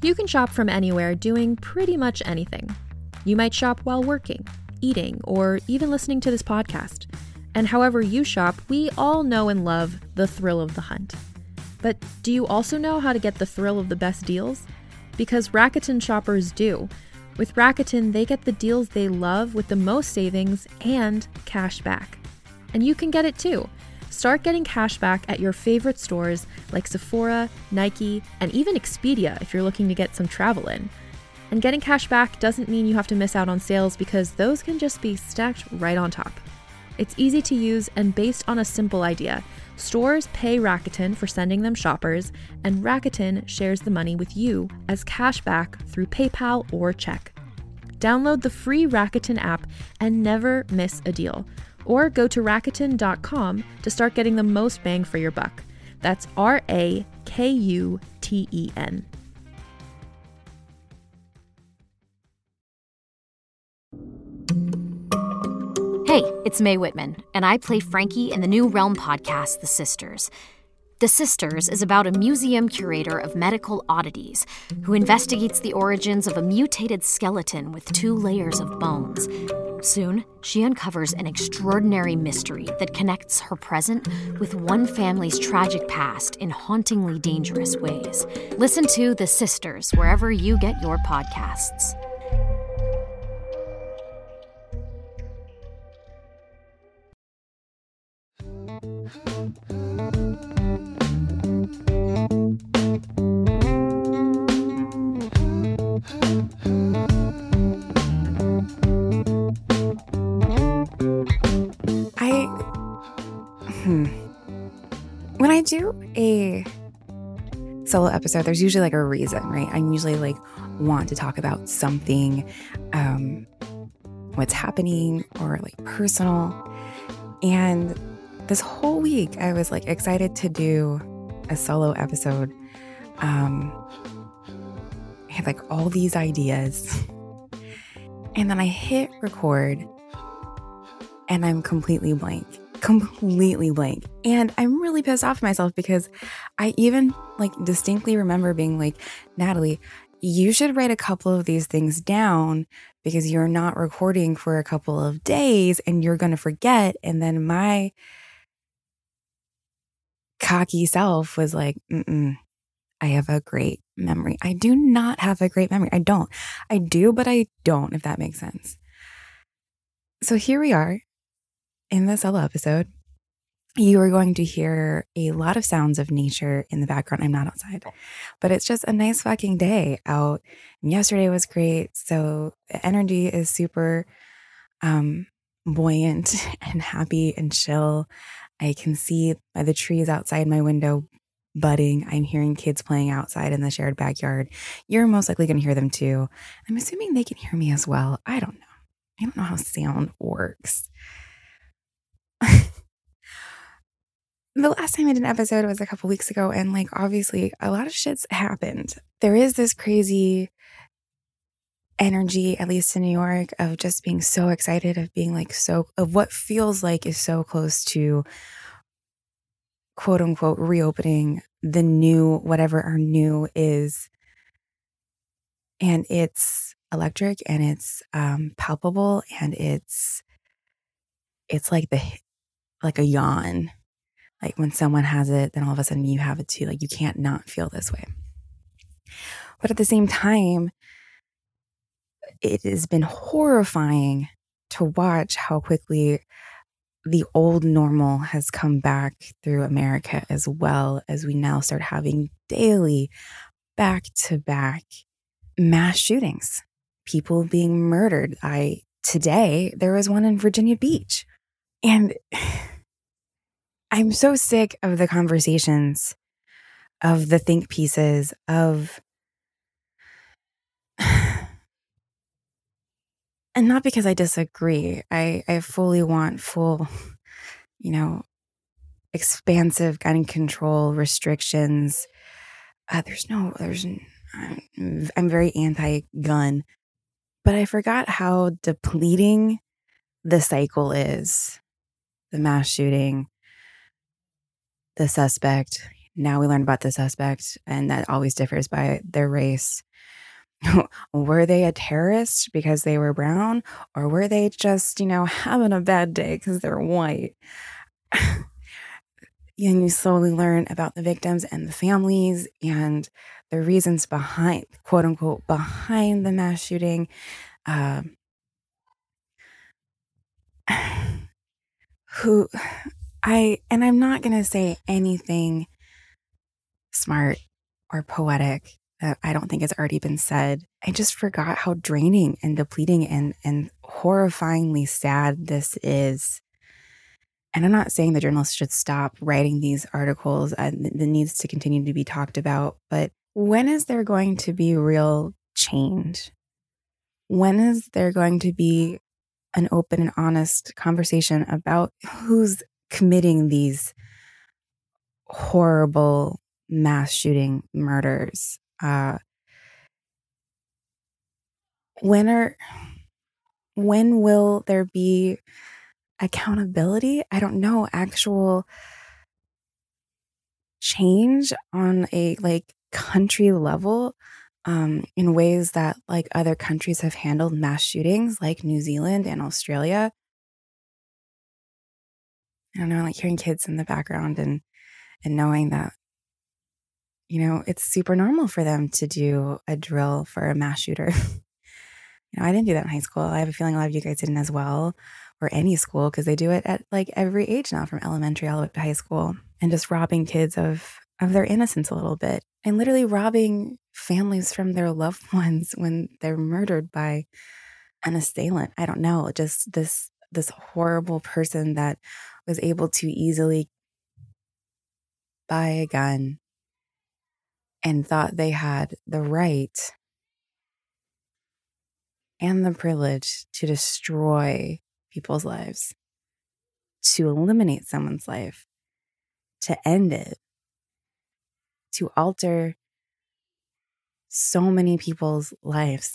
You can shop from anywhere doing pretty much anything. You might shop while working, eating, or even listening to this podcast. And however you shop, we all know and love the thrill of the hunt. But do you also know how to get the thrill of the best deals? Because Rakuten shoppers do. With Rakuten, they get the deals they love with the most savings and cash back. And you can get it too. Start getting cash back at your favorite stores like Sephora, Nike, and even Expedia if you're looking to get some travel in. And getting cash back doesn't mean you have to miss out on sales because those can just be stacked right on top. It's easy to use and based on a simple idea. Stores pay Rakuten for sending them shoppers, and Rakuten shares the money with you as cash back through PayPal or check. Download the free Rakuten app and never miss a deal. Or go to Rakuten.com to start getting the most bang for your buck. That's Rakuten. Hey, it's Mae Whitman, and I play Frankie in the new Realm podcast, The Sisters. The Sisters is about a museum curator of medical oddities who investigates the origins of a mutated skeleton with 2 layers of bones. Soon, she uncovers an extraordinary mystery that connects her present with one family's tragic past in hauntingly dangerous ways. Listen to The Sisters wherever you get your podcasts. When I do a solo episode, there's usually like a reason, right? I usually like want to talk about something, what's happening or like personal. And this whole week I was like excited to do a solo episode. I had like all these ideas and then I hit record and I'm completely blank. And I'm really pissed off at myself because I even like distinctly remember being like, Natalie, you should write a couple of these things down because you're not recording for a couple of days and you're going to forget. And then my cocky self was like, I have a great memory. I do not have a great memory. I don't. I do, but I don't, if that makes sense. So here we are. In this solo episode, you are going to hear a lot of sounds of nature in the background. I'm not outside, but it's just a nice fucking day out. And yesterday was great. So the energy is super buoyant and happy and chill. I can see by the trees outside my window budding. I'm hearing kids playing outside in the shared backyard. You're most likely going to hear them too. I'm assuming they can hear me as well. I don't know. I don't know how sound works. The last time I did an episode was a couple weeks ago, and like obviously a lot of shit's happened. There is this crazy energy, at least in New York, of just being so excited, of being like of what feels like is so close to quote unquote reopening the new, whatever our new is. And it's electric and it's palpable and it's like a yawn. Like when someone has it, then all of a sudden you have it too. Like you can't not feel this way. But at the same time, it has been horrifying to watch how quickly the old normal has come back through America, as well as we now start having daily back-to-back mass shootings. People being murdered. Today, there was one in Virginia Beach. And I'm so sick of the conversations, of the think pieces, of, and not because I disagree. I fully want full, expansive gun control restrictions. I'm very anti-gun, but I forgot how depleting the cycle is. The mass shooting, the suspect, Now we learn about the suspect, and that always differs by their race. Were they a terrorist because they were brown, or were they just, having a bad day because they're white? And you slowly learn about the victims and the families and the reasons behind, quote unquote, behind the mass shooting. I'm not going to say anything smart or poetic that I don't think has already been said. I just forgot how draining and depleting and horrifyingly sad this is. And I'm not saying the journalists should stop writing these articles. That needs to continue to be talked about. But when is there going to be real change? When is there going to be an open and honest conversation about who's committing these horrible mass shooting murders? When will there be accountability? I don't know, actual change on a country level, in ways that other countries have handled mass shootings, like New Zealand and Australia. I don't know, hearing kids in the background and knowing that, it's super normal for them to do a drill for a mass shooter. I didn't do that in high school. I have a feeling a lot of you guys didn't as well, or any school, because they do it at every age now, from elementary all the way up to high school, and just robbing kids of their innocence a little bit, and literally robbing families from their loved ones when they're murdered by an assailant. I don't know, just this horrible person that was able to easily buy a gun and thought they had the right and the privilege to destroy people's lives, to eliminate someone's life, to end it, to alter so many people's lives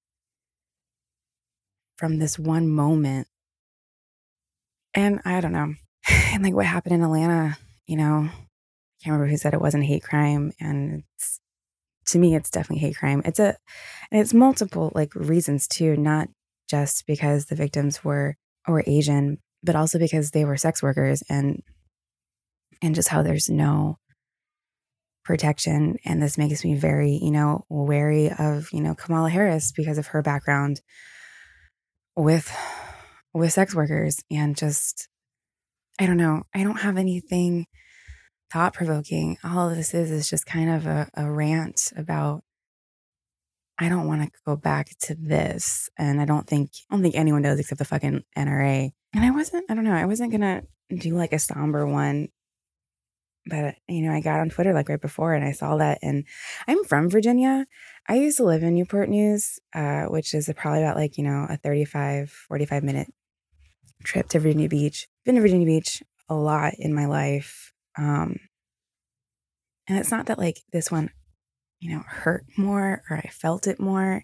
from this one moment. And I don't know. And what happened in Atlanta, I can't remember who said it wasn't hate crime. And to me, it's definitely hate crime. It's multiple reasons too, not just because the victims were Asian, but also because they were sex workers, and just how there's no protection. And this makes me very, wary of, Kamala Harris, because of her background with sex workers. And just, I don't know. I don't have anything thought-provoking. All of this is just kind of a rant about, I don't want to go back to this. And I don't think anyone does, except the fucking NRA. And I wasn't going to do a somber one. But, I got on Twitter right before, and I saw that. And I'm from Virginia. I used to live in Newport News, which is probably about a 45 minute trip to Virginia Beach. Been to Virginia Beach a lot in my life. And it's not that this one, hurt more, or I felt it more.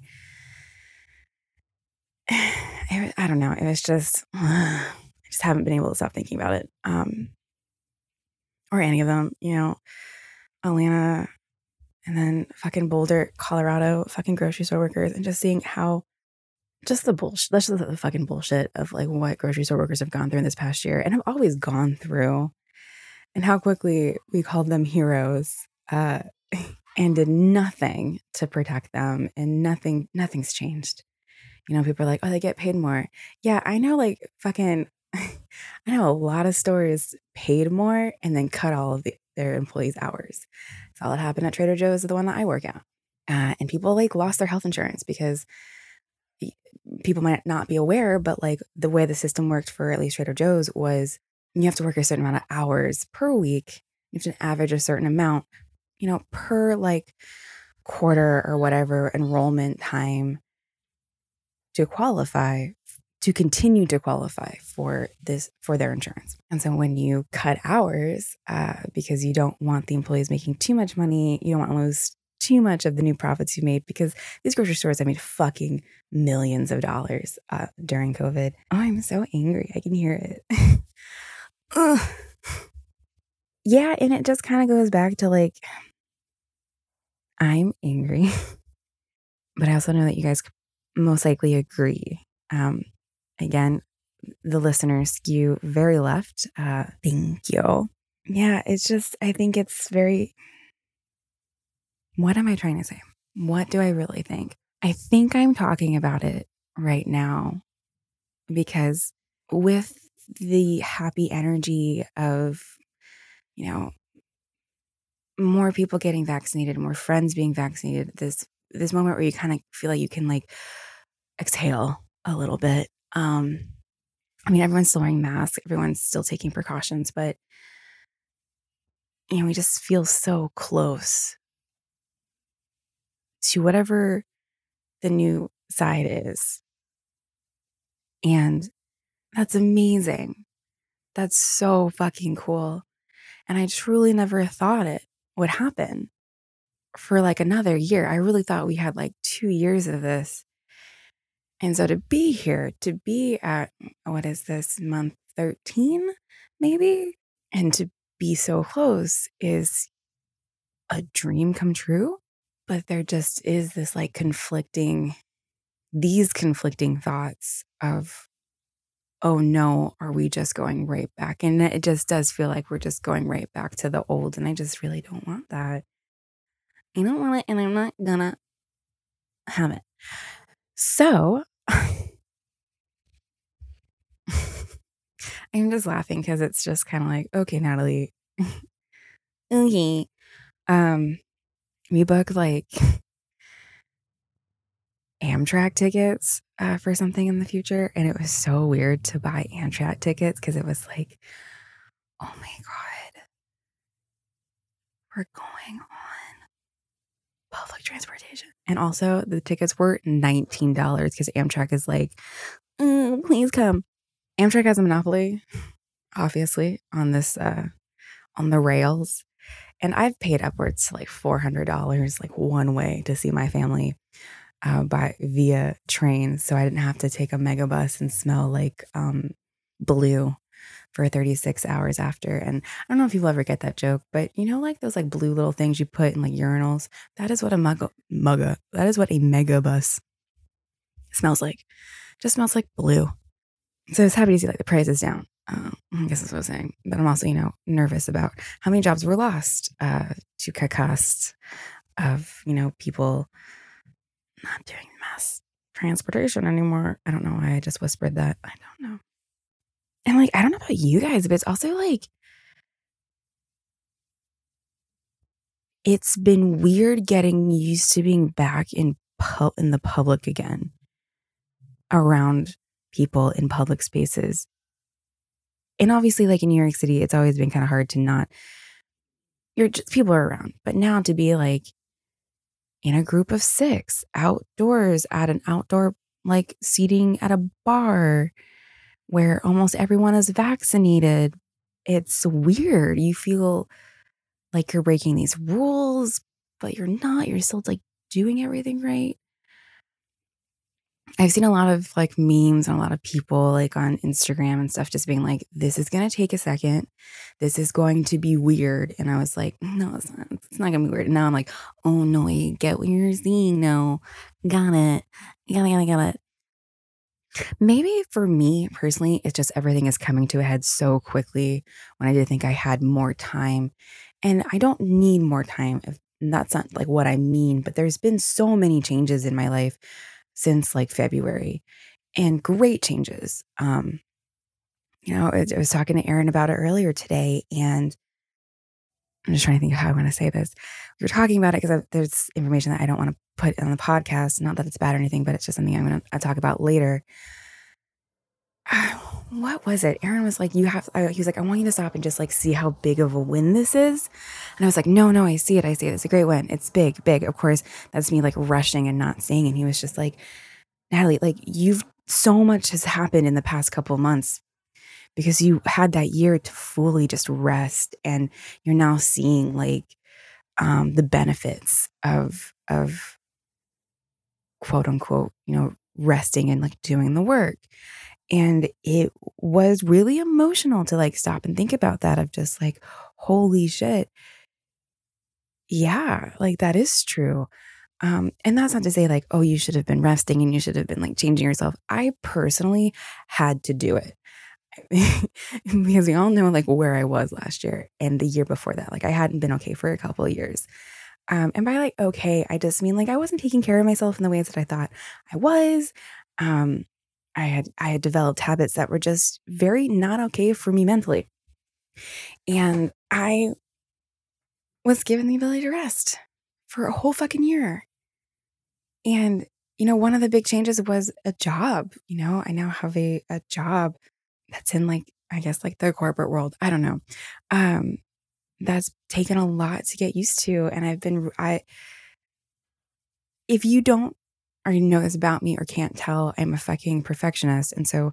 I don't know. It was just, I just haven't been able to stop thinking about it. Or any of them, Atlanta, and then fucking Boulder, Colorado, fucking grocery store workers, and just seeing how just the bullshit, that's just the fucking bullshit of what grocery store workers have gone through in this past year, and have always gone through, and how quickly we called them heroes, and did nothing to protect them, and nothing's changed. People are like, oh, they get paid more. Yeah, I know, I know a lot of stores paid more and then cut all of their employees' hours. Saw it happen at Trader Joe's, the one that I work at. And people lost their health insurance because people might not be aware, but the way the system worked for at least Trader Joe's was you have to work a certain amount of hours per week. You have to average a certain amount, per quarter or whatever enrollment time to qualify, to continue to qualify for their insurance. And so when you cut hours, because you don't want the employees making too much money, you don't want to lose too much of the new profits you made, because these grocery stores have made fucking millions of dollars during COVID. Oh, I'm so angry. I can hear it. yeah, and it just kind of goes back to like, I'm angry, but I also know that you guys most likely agree. Again, the listeners skew very left. Thank you. Yeah, it's just, I think it's very, what am I trying to say? What do I really think? I think I'm talking about it right now because with the happy energy of, you know, more people getting vaccinated, more friends being vaccinated, this moment where you kind of feel like you can like exhale a little bit. I mean, everyone's still wearing masks, everyone's still taking precautions, but we just feel so close to whatever the new side is. And that's amazing. That's so fucking cool. And I truly never thought it would happen for like another year. I really thought we had like 2 years of this. And so to be here, to be at, what is this, month 13, maybe? And to be so close is a dream come true. But there just is this like these conflicting thoughts of, oh no, are we just going right back? And it just does feel like we're just going right back to the old. And I just really don't want that. I don't want it, and I'm not gonna have it. So I'm just laughing because it's just kind of like, okay, Natalie. Okay. We booked like Amtrak tickets for something in the future. And it was so weird to buy Amtrak tickets because it was like, oh my God, we're going on public transportation. And also the tickets were $19 because Amtrak is like, please come. Amtrak has a monopoly, obviously, on this, on the rails. And I've paid upwards to like $400 like one way to see my family via train. So I didn't have to take a megabus and smell like blue for 36 hours after. And I don't know if people ever get that joke, but like those like blue little things you put in like urinals, that is what a megabus smells like. Just smells like blue. So I was happy to see like the price is down. I guess that's what I was saying. But I'm also, nervous about how many jobs were lost to cost of, people not doing mass transportation anymore. I don't know why I just whispered that. I don't know. And like, I don't know about you guys, but it's also like, it's been weird getting used to being back in the public again, around people in public spaces. And obviously, like in New York City, it's always been kind of hard to not, people are around. But now to be like in a group of 6 outdoors at an outdoor like seating at a bar where almost everyone is vaccinated, it's weird. You feel like you're breaking these rules, but you're not. You're still like doing everything right. I've seen a lot of like memes and a lot of people like on Instagram and stuff just being like, this is going to take a second. This is going to be weird. And I was like, no, it's not. It's not going to be weird. And now I'm like, oh no, I get what you're seeing now. Got it. Got it. Maybe for me personally, it's just everything is coming to a head so quickly when I did think I had more time. And I don't need more time. If that's not like what I mean, but there's been so many changes in my life since like February, and great changes. I was talking to Erin about it earlier today, and I'm just trying to think of how I want to say this. We were talking about it because there's information that I don't want to put on the podcast. Not that it's bad or anything, but it's just something I'm going to talk about later. What was it? Erin was like, he was like, I want you to stop and just like see how big of a win this is. And I was like, no, I see it. It's a great win. It's big. Of course, that's me like rushing and not saying. And he was just like, Natalie, like so much has happened in the past couple of months because you had that year to fully just rest. And you're now seeing like the benefits of quote unquote, resting and like doing the work. And it was really emotional to like stop and think about that of just like, holy shit. Yeah, like that is true. And that's not to say like, oh, you should have been resting and you should have been like changing yourself. I personally had to do it because we all know like where I was last year and the year before that. Like I hadn't been okay for a couple of years. And by like, okay, I just mean like I wasn't taking care of myself in the ways that I thought I was. Um, I had developed habits that were just very not okay for me mentally. And I was given the ability to rest for a whole fucking year. And, one of the big changes was a job. I now have a job that's in like, I guess like the corporate world. I don't know. That's taken a lot to get used to. And if you don't already know this about me or can't tell, I'm a fucking perfectionist. And so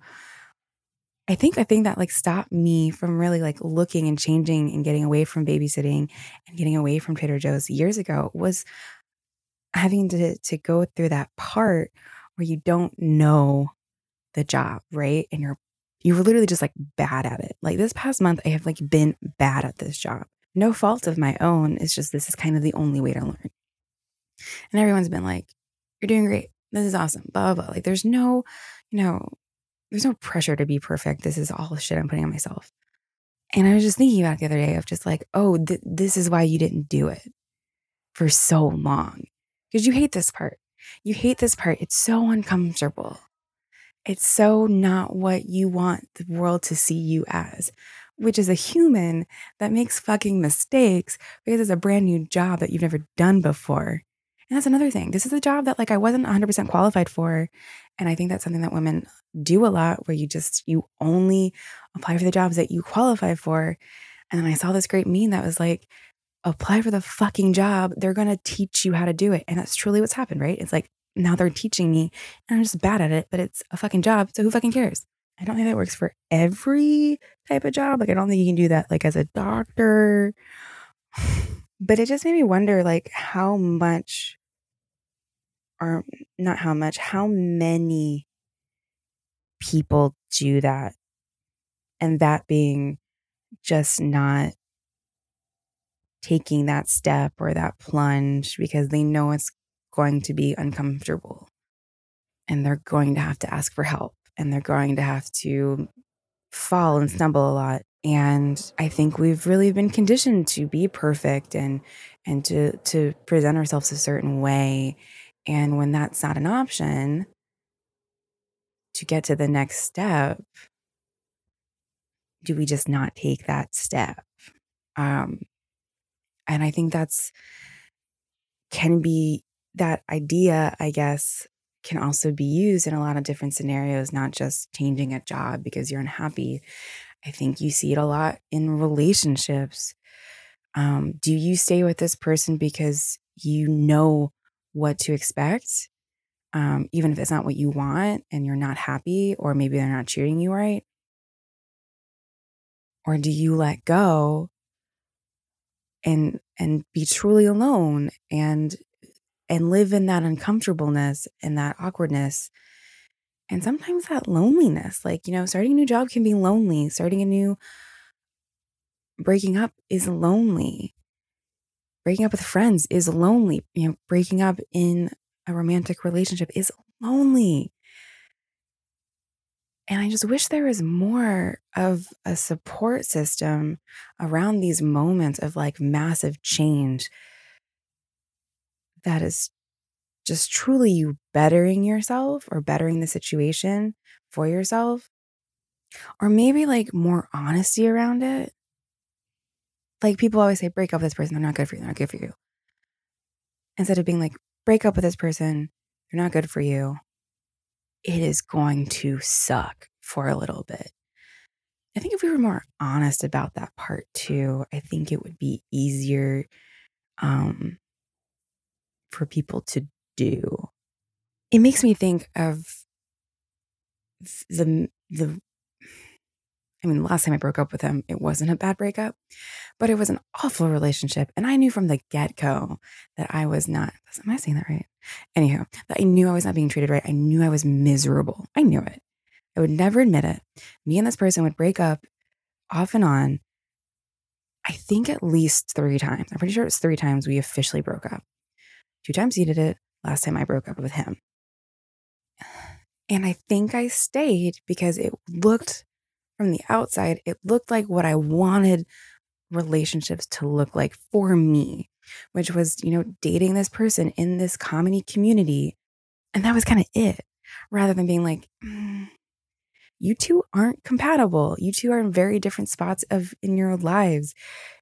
I think the thing that like stopped me from really like looking and changing and getting away from babysitting and getting away from Trader Joe's years ago was having to go through that part where you don't know the job, right? And you're literally just like bad at it. Like this past month, I have like been bad at this job. No fault of my own. It's just this is kind of the only way to learn. And everyone's been like, you're doing great. This is awesome. Blah, blah, blah. Like there's no pressure to be perfect. This is all the shit I'm putting on myself. And I was just thinking about it the other day of just like, oh, this is why you didn't do it for so long. Because you hate this part. You hate this part. It's so uncomfortable. It's so not what you want the world to see you as, which is a human that makes fucking mistakes because it's a brand new job that you've never done before. And that's another thing. This is a job that like I wasn't 100% qualified for. And I think that's something that women do a lot where you only apply for the jobs that you qualify for. And then I saw this great meme that was like, apply for the fucking job. They're going to teach you how to do it. And that's truly what's happened, right? It's like, now they're teaching me and I'm just bad at it, but it's a fucking job. So who fucking cares? I don't think that works for every type of job. Like, I don't think you can do that like as a doctor, but it just made me wonder like how much or not how much, how many people do that. And that being just not taking that step or that plunge because they know it's going to be uncomfortable and they're going to have to ask for help and they're going to have to fall and stumble a lot. And I think we've really been conditioned to be perfect and to present ourselves a certain way. And when that's not an option to get to the next step, do we just not take that step? And I think that idea, I guess, can also be used in a lot of different scenarios, not just changing a job because you're unhappy. I think you see it a lot in relationships. Do you stay with this person because you know what to expect, even if it's not what you want and you're not happy, or maybe they're not treating you right? Or do you let go and be truly alone and live in that uncomfortableness and that awkwardness and sometimes that loneliness? Like, starting a new job can be lonely. Breaking up is lonely. Breaking up with friends is lonely. Breaking up in a romantic relationship is lonely. And I just wish there was more of a support system around these moments of like massive change that is just truly you bettering yourself or bettering the situation for yourself. Or maybe like more honesty around it. Like people always say, break up with this person. They're not good for you. They're not good for you. Instead of being like, break up with this person. They're not good for you. It is going to suck for a little bit. I think if we were more honest about that part too, I think it would be easier for people to do. It makes me think of the last time I broke up with him, it wasn't a bad breakup, but it was an awful relationship. And I knew from the get-go that I was not, am I saying that right? Anyhow, that I knew I was not being treated right. I knew I was miserable. I knew it. I would never admit it. Me and this person would break up off and on, I think at least 3 times. I'm pretty sure it was 3 times we officially broke up. 2 times he did it. Last time I broke up with him. And I think I stayed because it looked from the outside, it looked like what I wanted relationships to look like for me, which was, dating this person in this comedy community. And that was kind of it, rather than being like, you two aren't compatible. You two are in very different spots in your lives.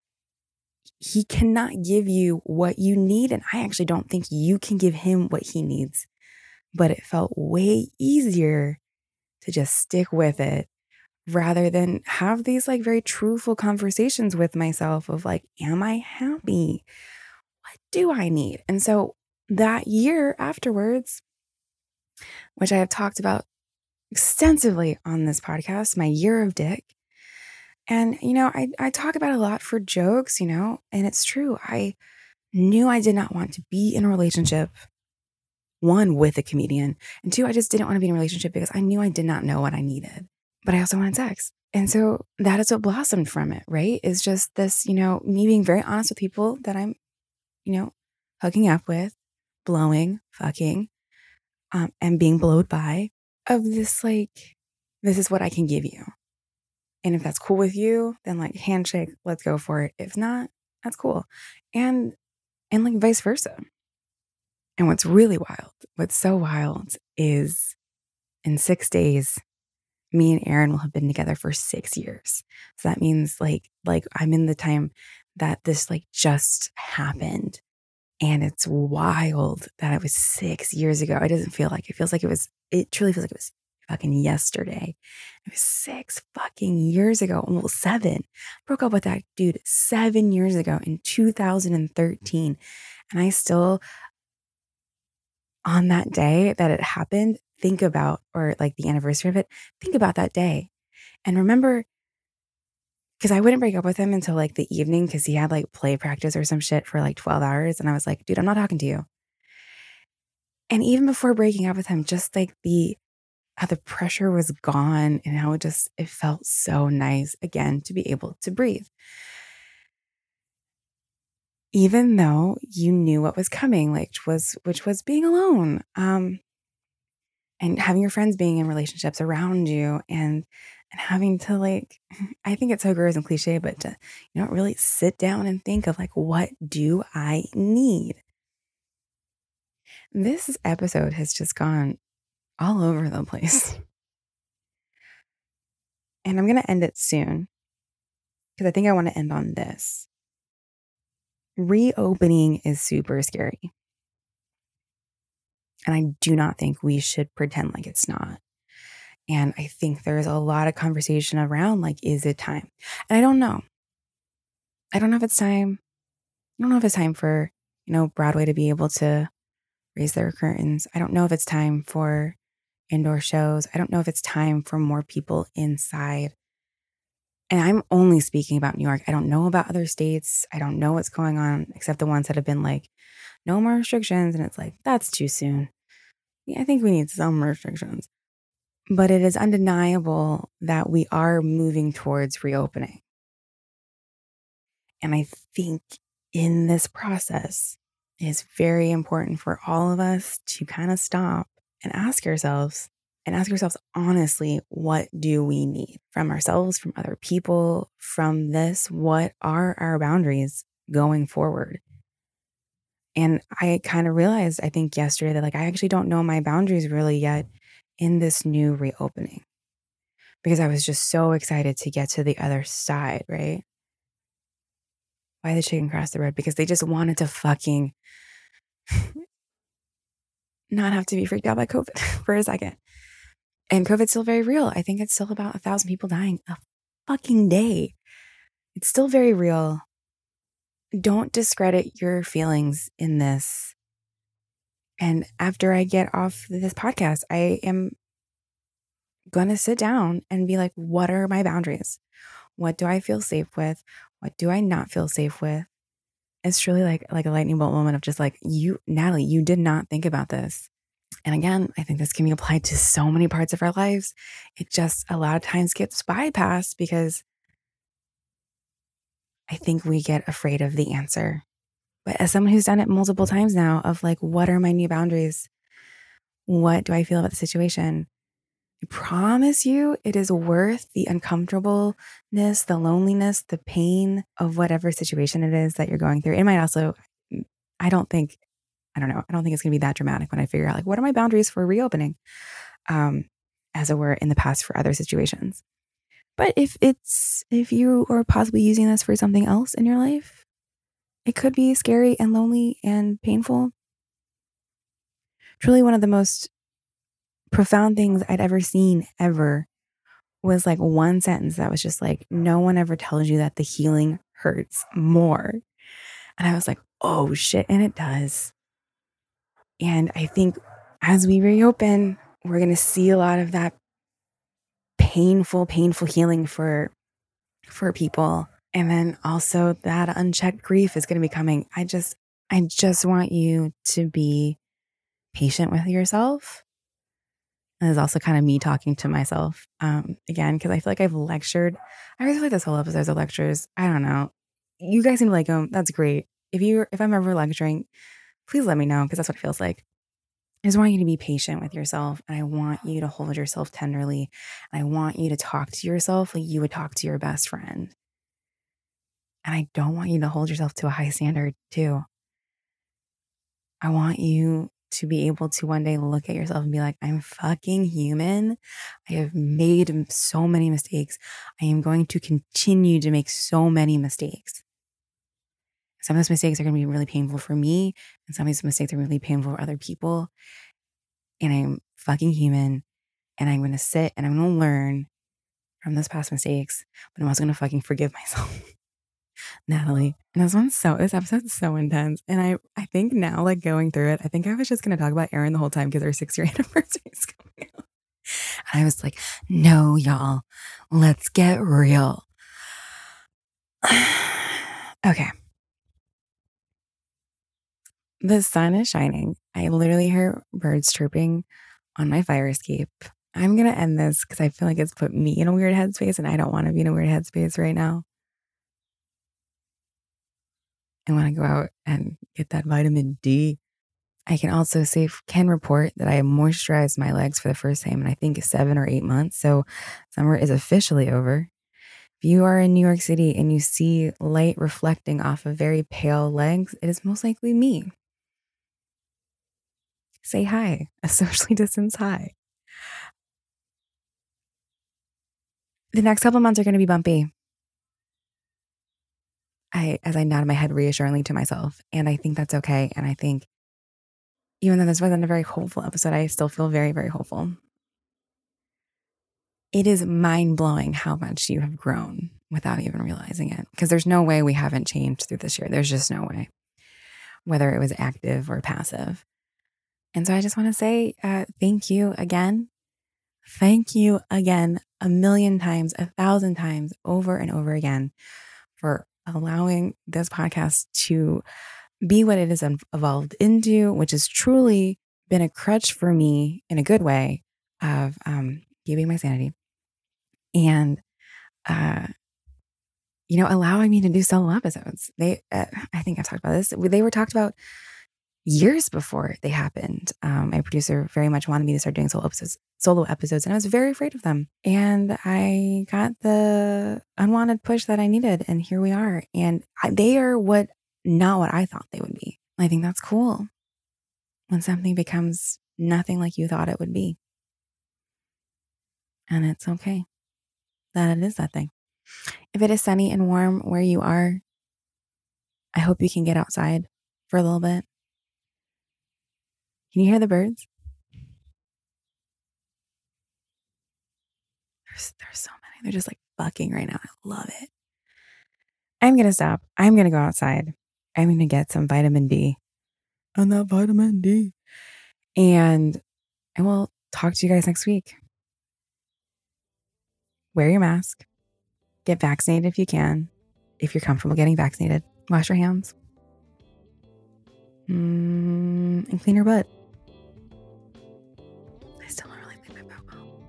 He cannot give you what you need. And I actually don't think you can give him what he needs. But it felt way easier to just stick with it rather than have these like very truthful conversations with myself of like, am I happy? What do I need? And so that year afterwards, which I have talked about extensively on this podcast, my year of dick. And, I talk about it a lot for jokes, and it's true. I knew I did not want to be in a relationship, 1, with a comedian, and 2, I just didn't want to be in a relationship because I knew I did not know what I needed, but I also wanted sex. And so that is what blossomed from it, right? Is just this, me being very honest with people that I'm, hooking up with, blowing, fucking, and being blowed by, of this, like, this is what I can give you. And if that's cool with you, then like handshake, let's go for it. If not, that's cool. And like vice versa. And what's really wild, what's so wild is in 6 days, me and Aaron will have been together for 6 years. So that means like I'm in the time that this like just happened. And it's wild that it was 6 years ago. It doesn't feel like it feels like it truly feels like it was fucking yesterday. It was 6 fucking years ago. Well, 7. Broke up with that dude 7 years ago in 2013. And I still, on that day that it happened, think about, or like the anniversary of it, think about that day. And remember, because I wouldn't break up with him until like the evening because he had like play practice or some shit for like 12 hours. And I was like, dude, I'm not talking to you. And even before breaking up with him, just like how the pressure was it and how it felt so nice again to be able to breathe. Even though you knew what was coming, which was being alone, and having your friends being in relationships around you and having to like, I think it's so gross and cliche, but to, really sit down and think of like, what do I need? This episode has just gone all over the place. And I'm going to end it soon because I think I want to end on this. Reopening is super scary. And I do not think we should pretend like it's not. And I think there's a lot of conversation around like, is it time? And I don't know. I don't know if it's time. I don't know if it's time for, Broadway to be able to raise their curtains. I don't know if it's time for indoor shows. I don't know if it's time for more people inside. And I'm only speaking about New York. I don't know about other states. I don't know what's going on except the ones that have been like, no more restrictions. And it's like, that's too soon. Yeah, I think we need some restrictions. But it is undeniable that we are moving towards reopening. And I think in this process, it's very important for all of us to kind of stop and ask ourselves honestly, what do we need from ourselves, from other people, from this? What are our boundaries going forward? And I kind of realized, I think yesterday, that like I actually don't know my boundaries really yet in this new reopening because I was just so excited to get to the other side, right? Why the chicken crossed the road? Because they just wanted to fucking not have to be freaked out by COVID for a second. And COVID's still very real. I think it's still about 1,000 people dying a fucking day. It's still very real. Don't discredit your feelings in this. And after I get off this podcast, I am going to sit down and be like, what are my boundaries? What do I feel safe with? What do I not feel safe with? It's truly like a lightning bolt moment of just like, Natalie, you did not think about this. And again, I think this can be applied to so many parts of our lives. It just a lot of times gets bypassed because I think we get afraid of the answer. But as someone who's done it multiple times now, of like, what are my new boundaries? What do I feel about the situation? I promise you it is worth the uncomfortableness, the loneliness, the pain of whatever situation it is that you're going through. It might also, I don't think it's going to be that dramatic when I figure out like, what are my boundaries for reopening? As it were in the past for other situations. But if you are possibly using this for something else in your life, it could be scary and lonely and painful. Truly one of the most profound things I'd ever seen ever was like one sentence that was just like, no one ever tells you that the healing hurts more. And I was like, oh shit. And it does. And I think as we reopen, we're going to see a lot of that painful healing for people. And then also that unchecked grief is going to be coming. I just want you to be patient with yourself. And it's also kind of me talking to myself again, because I feel like I've lectured. I always feel like this whole episode of lectures. I don't know. You guys seem to like them. That's great. If I'm ever lecturing, please let me know, because that's what it feels like. I just want you to be patient with yourself, and I want you to hold yourself tenderly. And I want you to talk to yourself like you would talk to your best friend. And I don't want you to hold yourself to a high standard too. I want you to be able to one day look at yourself and be like, I'm fucking human. I have made so many mistakes. I am going to continue to make so many mistakes. Some of those mistakes are going to be really painful for me, and some of these mistakes are really painful for other people. And I'm fucking human, and I'm going to sit and I'm going to learn from those past mistakes, but I'm also going to fucking forgive myself. Natalie. And this episode's so intense. And I think now, like going through it, I think I was just going to talk about Aaron the whole time because our 6-year anniversary is coming up. And I was like, no, y'all, let's get real. Okay. The sun is shining. I literally hear birds chirping on my fire escape. I'm going to end this because I feel like it's put me in a weird headspace, and I don't want to be in a weird headspace right now. I want to go out and get that vitamin D. I can report that I moisturized my legs for the first time in I think 7 or 8 months. So summer is officially over. If you are in New York City and you see light reflecting off of very pale legs, it is most likely me. Say hi, a socially distanced hi. The next couple months are going to be bumpy. As I nod my head reassuringly to myself, and I think that's okay. And I think even though this wasn't a very hopeful episode, I still feel very, very hopeful. It is mind-blowing how much you have grown without even realizing it, because there's no way we haven't changed through this year. There's just no way, whether it was active or passive. And so I just want to say thank you again. Thank you again 1,000,000 times, 1,000 times, over and over again, for allowing this podcast to be what it has evolved into, which has truly been a crutch for me in a good way of keeping my sanity. And, allowing me to do solo episodes. I think I've talked about this. They were talked about years before they happened. My producer very much wanted me to start doing solo episodes, and I was very afraid of them. And I got the unwanted push that I needed, and here we are. And they are not what I thought they would be. I think that's cool when something becomes nothing like you thought it would be. And it's okay that it is that thing. If it is sunny and warm where you are, I hope you can get outside for a little bit. Can you hear the birds? There's so many. They're just like bucking right now. I love it. I'm going to stop. I'm going to go outside. I'm going to get some vitamin D. And that vitamin D. And I will talk to you guys next week. Wear your mask. Get vaccinated if you can. If you're comfortable getting vaccinated, wash your hands. And clean your butt.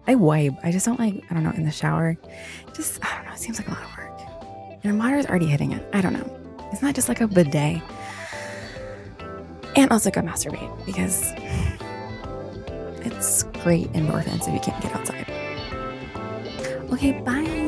I wipe. I just don't like, I don't know, in the shower. Just, I don't know, it seems like a lot of work. And water is already hitting it. I don't know. It's not just like a bidet. And also go masturbate because it's great endorphins if you can't get outside. Okay, bye.